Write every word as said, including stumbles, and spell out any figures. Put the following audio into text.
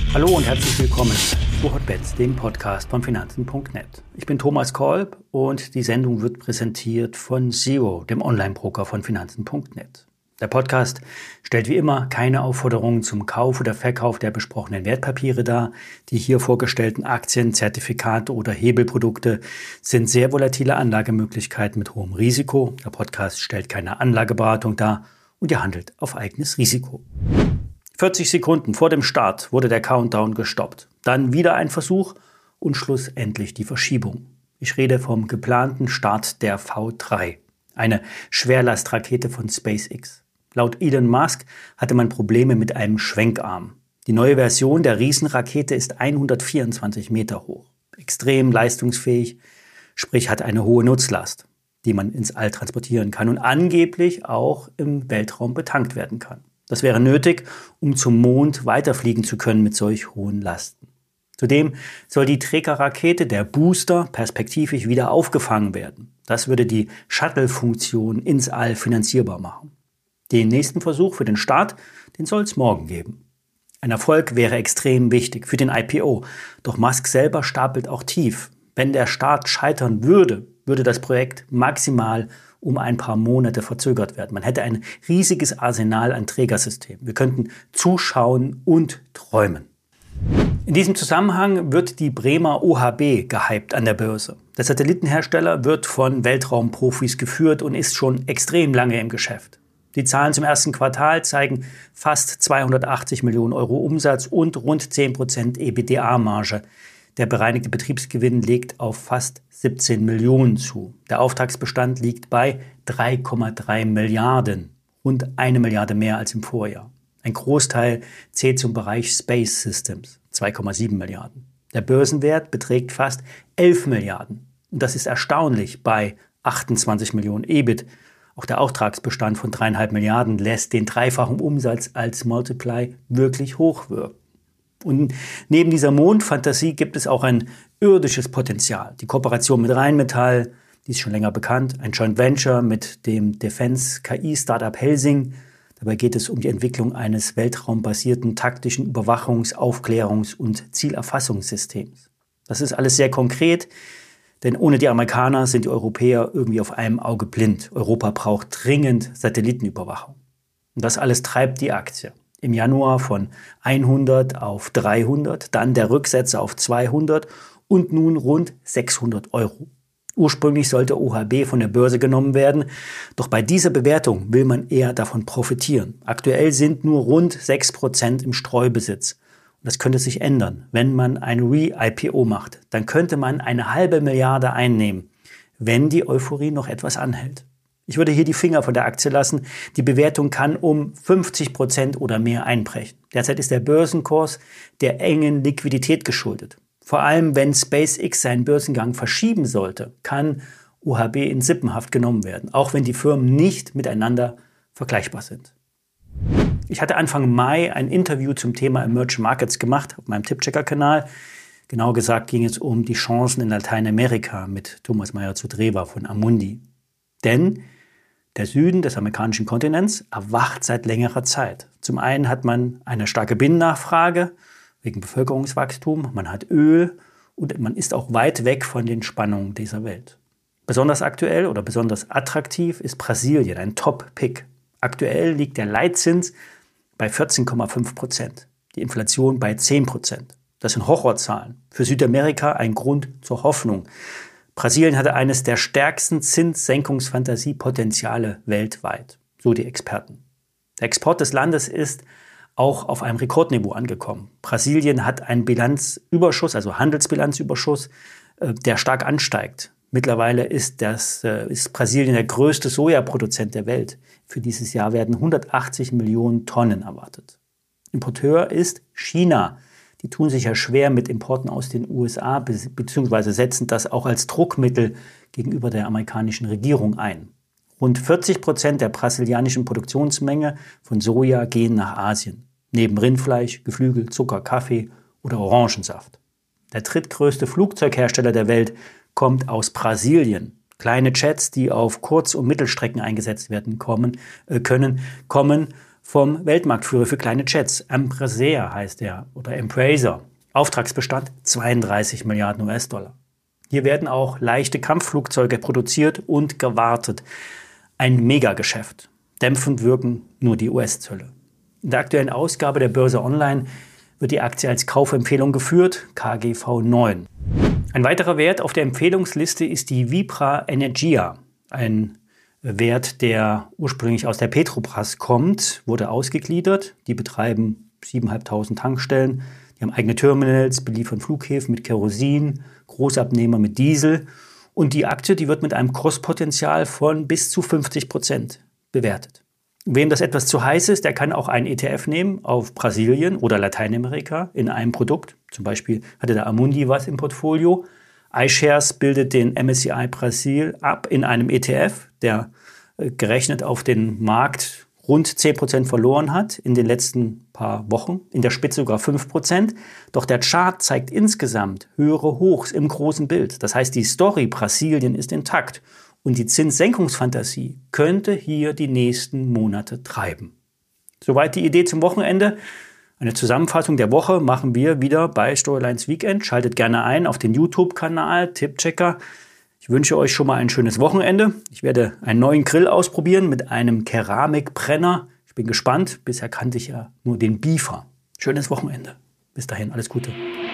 Hallo und herzlich willkommen zu Hotbets, dem Podcast von Finanzen punkt net. Ich bin Thomas Kolb und die Sendung wird präsentiert von Zero, dem Online-Broker von Finanzen punkt net. Der Podcast stellt wie immer keine Aufforderungen zum Kauf oder Verkauf der besprochenen Wertpapiere dar. Die hier vorgestellten Aktien, Zertifikate oder Hebelprodukte sind sehr volatile Anlagemöglichkeiten mit hohem Risiko. Der Podcast stellt keine Anlageberatung dar und er handelt auf eigenes Risiko. vierzig Sekunden vor dem Start wurde der Countdown gestoppt. Dann wieder ein Versuch und schlussendlich die Verschiebung. Ich rede vom geplanten Start der V drei, eine Schwerlastrakete von SpaceX. Laut Elon Musk hatte man Probleme mit einem Schwenkarm. Die neue Version der Riesenrakete ist hundertvierundzwanzig Meter hoch. Extrem leistungsfähig, sprich hat eine hohe Nutzlast, die man ins All transportieren kann und angeblich auch im Weltraum betankt werden kann. Das wäre nötig, um zum Mond weiterfliegen zu können mit solch hohen Lasten. Zudem soll die Trägerrakete, der Booster, perspektivisch wieder aufgefangen werden. Das würde die Shuttle-Funktion ins All finanzierbar machen. Den nächsten Versuch für den Start, den soll es morgen geben. Ein Erfolg wäre extrem wichtig für den I P O, doch Musk selber stapelt auch tief. Wenn der Start scheitern würde, würde das Projekt maximal um ein paar Monate verzögert werden. Man hätte ein riesiges Arsenal an Trägersystemen. Wir könnten zuschauen und träumen. In diesem Zusammenhang wird die Bremer O H B gehypt an der Börse. Der Satellitenhersteller wird von Weltraumprofis geführt und ist schon extrem lange im Geschäft. Die Zahlen zum ersten Quartal zeigen fast zweihundertachtzig Millionen Euro Umsatz und rund zehn Prozent EBITDA-Marge. Der bereinigte Betriebsgewinn legt auf fast siebzehn Millionen zu. Der Auftragsbestand liegt bei drei Komma drei Milliarden, rund eine Milliarde mehr als im Vorjahr. Ein Großteil zählt zum Bereich Space Systems, zwei Komma sieben Milliarden. Der Börsenwert beträgt fast elf Milliarden. Und das ist erstaunlich bei achtundzwanzig Millionen E B I T. Auch der Auftragsbestand von drei Komma fünf Milliarden lässt den dreifachen Umsatz als Multiply wirklich hoch wirken. Und neben dieser Mondfantasie gibt es auch ein irdisches Potenzial. Die Kooperation mit Rheinmetall, die ist schon länger bekannt, ein Joint Venture mit dem Defense-K I-Startup Helsing. Dabei geht es um die Entwicklung eines weltraumbasierten taktischen Überwachungs-, Aufklärungs- und Zielerfassungssystems. Das ist alles sehr konkret, denn ohne die Amerikaner sind die Europäer irgendwie auf einem Auge blind. Europa braucht dringend Satellitenüberwachung. Und das alles treibt die Aktie. Im Januar von hundert auf dreihundert, dann der Rücksetzer auf zweihundert und nun rund sechshundert Euro. Ursprünglich sollte O H B von der Börse genommen werden, doch bei dieser Bewertung will man eher davon profitieren. Aktuell sind nur rund sechs Prozent im Streubesitz. Und das könnte sich ändern, wenn man ein Re-I P O macht. Dann könnte man eine halbe Milliarde einnehmen, wenn die Euphorie noch etwas anhält. Ich würde hier die Finger von der Aktie lassen. Die Bewertung kann um fünfzig Prozent oder mehr einbrechen. Derzeit ist der Börsenkurs der engen Liquidität geschuldet. Vor allem, wenn SpaceX seinen Börsengang verschieben sollte, kann O H B in Sippenhaft genommen werden, auch wenn die Firmen nicht miteinander vergleichbar sind. Ich hatte Anfang Mai ein Interview zum Thema Emerging Markets gemacht auf meinem Tippchecker-Kanal. Genau gesagt ging es um die Chancen in Lateinamerika mit Thomas Meyer zu Dreva von Amundi. Denn der Süden des amerikanischen Kontinents erwacht seit längerer Zeit. Zum einen hat man eine starke Binnennachfrage wegen Bevölkerungswachstum, man hat Öl und man ist auch weit weg von den Spannungen dieser Welt. Besonders aktuell oder besonders attraktiv ist Brasilien, ein Top-Pick. Aktuell liegt der Leitzins bei vierzehn Komma fünf Prozent, die Inflation bei zehn Prozent. Das sind Horrorzahlen. Für Südamerika ein Grund zur Hoffnung. Brasilien hatte eines der stärksten Zinssenkungsfantasiepotenziale weltweit, so die Experten. Der Export des Landes ist auch auf einem Rekordniveau angekommen. Brasilien hat einen Bilanzüberschuss, also Handelsbilanzüberschuss, der stark ansteigt. Mittlerweile ist, das, ist Brasilien der größte Sojaproduzent der Welt. Für dieses Jahr werden hundertachtzig Millionen Tonnen erwartet. Importeur ist China. Die tun sich ja schwer mit Importen aus den U S A, beziehungsweise setzen das auch als Druckmittel gegenüber der amerikanischen Regierung ein. Rund vierzig Prozent der brasilianischen Produktionsmenge von Soja gehen nach Asien. Neben Rindfleisch, Geflügel, Zucker, Kaffee oder Orangensaft. Der drittgrößte Flugzeughersteller der Welt kommt aus Brasilien. Kleine Jets, die auf Kurz- und Mittelstrecken eingesetzt werden kommen, äh, können, kommen vom Weltmarktführer für kleine Jets. Embraer heißt er oder Embraer. Auftragsbestand zweiunddreißig Milliarden U S-Dollar. Hier werden auch leichte Kampfflugzeuge produziert und gewartet. Ein Megageschäft. Dämpfend wirken nur die U S-Zölle. In der aktuellen Ausgabe der Börse Online wird die Aktie als Kaufempfehlung geführt, K G V neun. Ein weiterer Wert auf der Empfehlungsliste ist die Vipra Energia. Ein Wert, der ursprünglich aus der Petrobras kommt, wurde ausgegliedert. Die betreiben siebentausendfünfhundert Tankstellen. Die haben eigene Terminals, beliefern Flughäfen mit Kerosin, Großabnehmer mit Diesel. Und die Aktie, die wird mit einem Kurspotenzial von bis zu fünfzig Prozent bewertet. Wem das etwas zu heiß ist, der kann auch einen E T F nehmen auf Brasilien oder Lateinamerika in einem Produkt. Zum Beispiel hatte der Amundi was im Portfolio. iShares bildet den M S C I Brasil ab in einem E T F, der äh, gerechnet auf den Markt rund zehn Prozent verloren hat in den letzten paar Wochen, in der Spitze sogar fünf Prozent. Doch der Chart zeigt insgesamt höhere Hochs im großen Bild. Das heißt, die Story Brasilien ist intakt und die Zinssenkungsfantasie könnte hier die nächsten Monate treiben. Soweit die Idee zum Wochenende. Eine Zusammenfassung der Woche machen wir wieder bei Storylines Weekend. Schaltet gerne ein auf den YouTube-Kanal Tippchecker. Ich wünsche euch schon mal ein schönes Wochenende. Ich werde einen neuen Grill ausprobieren mit einem Keramikbrenner. Ich bin gespannt. Bisher kannte ich ja nur den Beefer. Schönes Wochenende. Bis dahin, alles Gute.